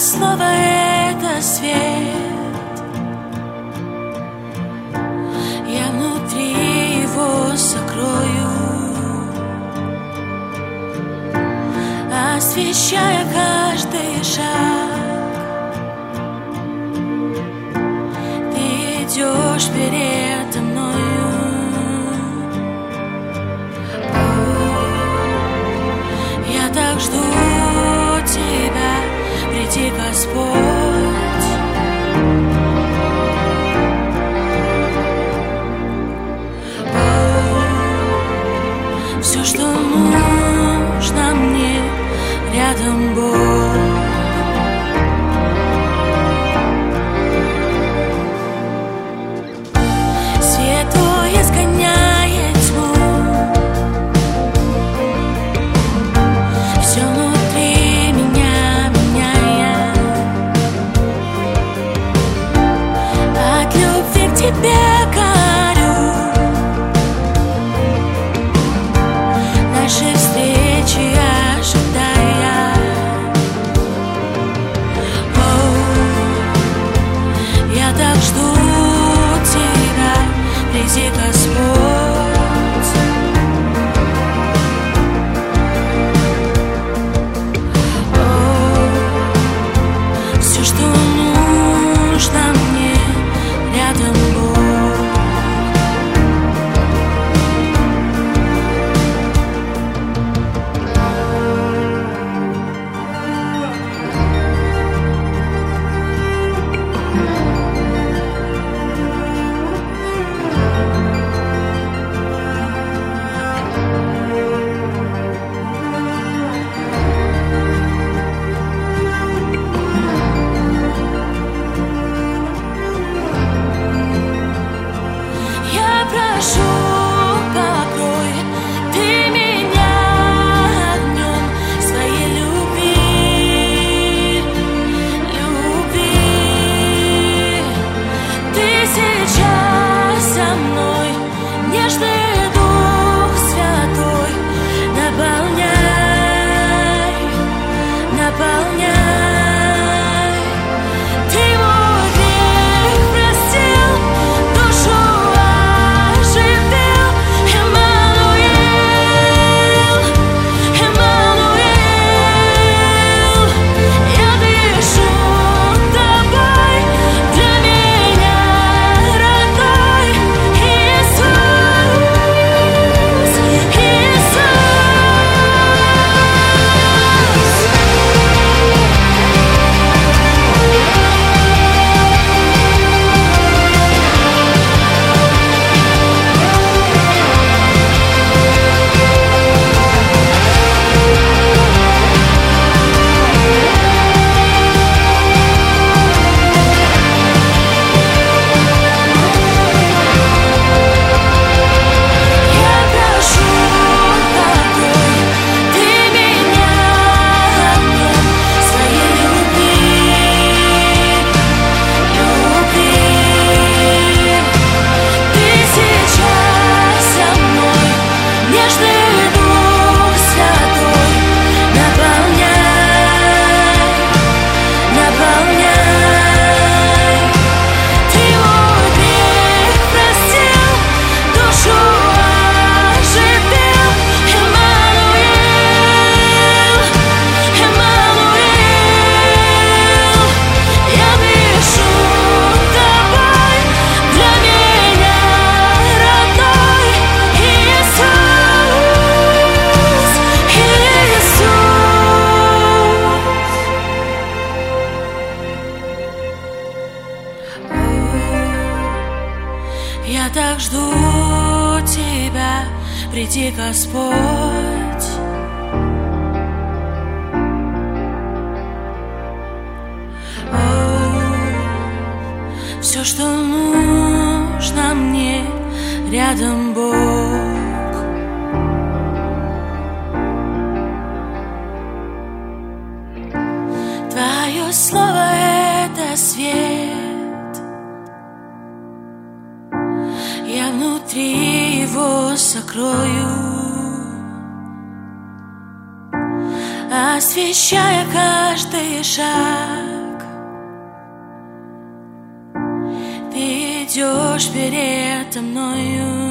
слово — это свет. Я внутри его сокрою, освещая каждый шаг. Ты идешь передо мною. Я так жду тебя, приди, Господь. Все, что нужно мне, рядом Бог. Свет Твой изгоняет тьму, все внутри меня меняя. От любви к Тебе горю, нашей встречи ожидая. Я так жду тебя, приди, Господь. Все, что нужно мне, рядом Бог. Прошу, покрой Ты меня огнем своей любви, любви. Ты сейчас со мной, нежный Дух Святой, наполняй, наполняй. Я так жду тебя, приди, Господь. Все, что нужно мне, рядом Бог. Твое слово — это свет. Я внутри его сокрою, освещая каждый шаг. идешь передо мною.